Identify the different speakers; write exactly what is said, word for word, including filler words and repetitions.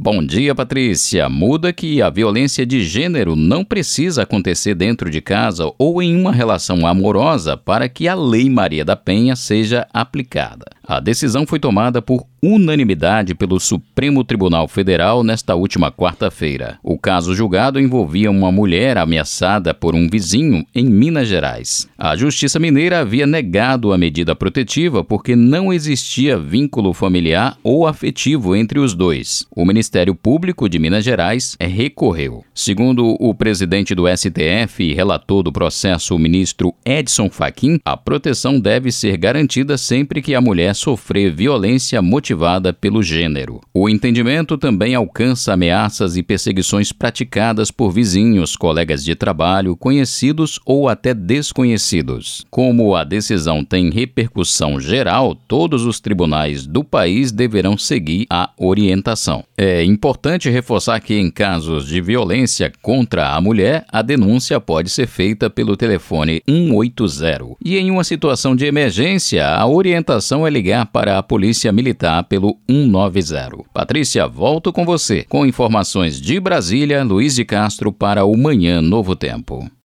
Speaker 1: Bom dia, Patrícia. Muda que a violência de gênero não precisa acontecer dentro de casa ou em uma relação amorosa para que a Lei Maria da Penha seja aplicada. A decisão foi tomada por unanimidade pelo Supremo Tribunal Federal nesta última quarta-feira. O caso julgado envolvia uma mulher ameaçada por um vizinho em Minas Gerais. A Justiça Mineira havia negado a medida protetiva porque não existia vínculo familiar ou afetivo entre os dois. O Ministério Público de Minas Gerais recorreu. Segundo o presidente do S T F e relator do processo, o ministro Edson Fachin, a proteção deve ser garantida sempre que a mulher sofrer violência motivada pelo gênero. O entendimento também alcança ameaças e perseguições praticadas por vizinhos, colegas de trabalho, conhecidos ou até desconhecidos. Como a decisão tem repercussão geral, todos os tribunais do país deverão seguir a orientação. É importante reforçar que, em casos de violência contra a mulher, a denúncia pode ser feita pelo telefone um oito zero. E em uma situação de emergência, a orientação é ligar para a Polícia Militar pelo um nove zero. Patrícia, volto com você. Com informações de Brasília, Luiz de Castro para o Manhã Novo Tempo.